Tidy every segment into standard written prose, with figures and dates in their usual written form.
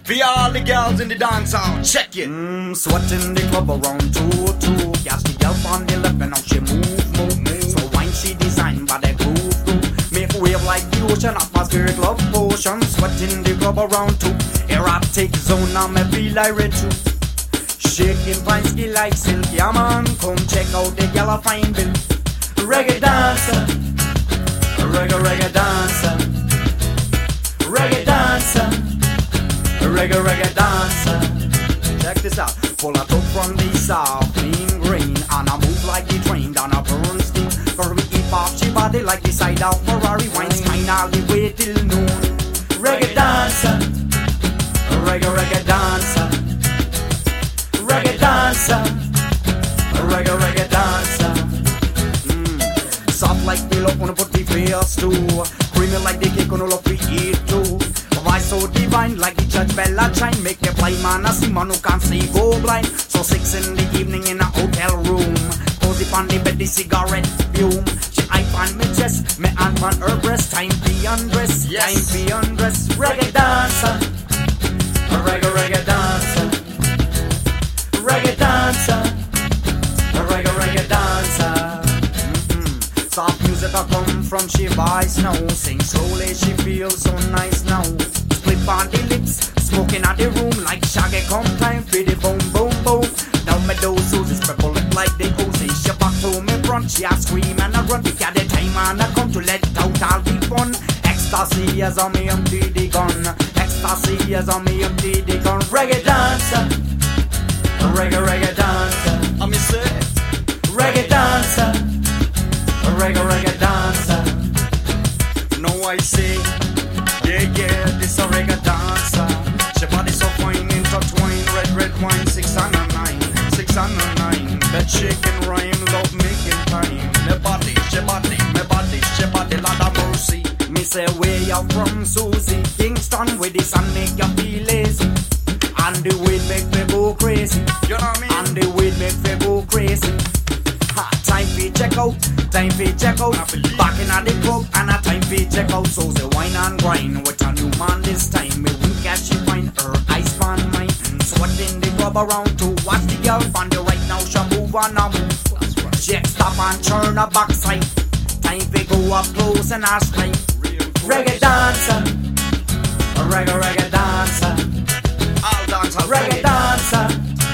For all the girls in the dance hall, check it. Sweating the club around 2-2. Gas the girl on the left and now she move. So wine she designed by the groove. Make wave like the ocean, atmospheric love potion. Sweating the club around 2. Erotic zone, now me feel like red too. Shaking fine ski like silk, yeah man. Come check out the girl I find bill. Reggae dancer, reggae dancer, reggae dancer, reggae dancer. Check this out. Pull a top from the south, clean green, and I move like the train down a Bernstein. For we keep off she body like the side of Ferrari. Weinstein all the way till noon. Reggae dancer, reggae dancer, reggae dancer, reggae dancer. Soft like pillow on put the face too. Creamy like the cake on all of we eat too. Why so divine like the church bell a chime. Make the blind man a see man who can't see go blind. So 6 in the evening in a hotel room. Cozy on the bed the cigarette fume. She eye on me chest, me hand on her breast. Time be undress, time be undress. Reggae dancer, reggae dancer, reggae dancer, reggae dancer. Soft music I come from she voice now. Sing slowly, she feels so nice now. Split on the lips, smoking out the room like Shaggy come time for the boom boom boom. Now me do Susie's purple lip like the Uzi. She back to me front, she a scream and a run. We got the time and I come to let out all the fun. Ecstasy is on me empty the gun. Ecstasy is on me empty the gun. Reggae dancer, reggae dancer. I'm say reggae dancer, reggae dancer. No I say, yeah, this a reggae dancer. She body so fine, intertwined, red wine, 6 and a 9, 6 and a 9. That shaking rhyme, love making time. Me body, she body, Lord of mercy. Me say way out from Susie, Kingston with the sun make you feel lazy. And the weed make me go crazy. You know what I mean? And the weed make me go crazy. Time for check out, time for check out. Back in the club and a time for check out. So the wine and grind with a new man this time. Me wink as she find her eyes on mine. Sweating the club around to watch the girl on the right now. She move and a move. She stop and turn her backside. Time for go up close and ask time. Reggae dancer, reggae dancer, All dancer, reggae dancer,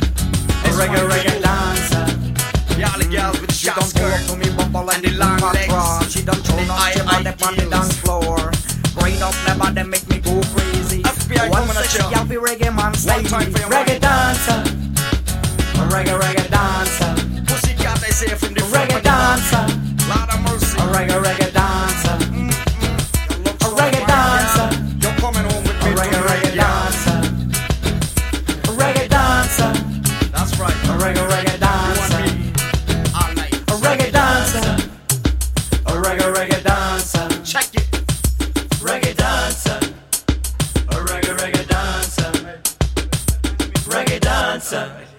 reggae dancer. Yeah, the girls with the She short done pull up skirt to me bumper like and the the long long legs. She done thrown up she body on the dance floor. Brain up never they make me go crazy. FBI One coming at sexy you. girl be reggae man style. One time for your Reggae mind. dancer, reggae dancer, Pussy cat they say from the front reggae of the back. dancer, Lord of mercy. reggae dancer, You look so reggae fine, dancer. girl. You're coming home with me reggae tonight, yeah. dancer, reggae dancer, That's right. reggae You dancer, want me all night. reggae dancer, reggae dancer. Check it. Reggae dancer, reggae dancer, reggae dancer.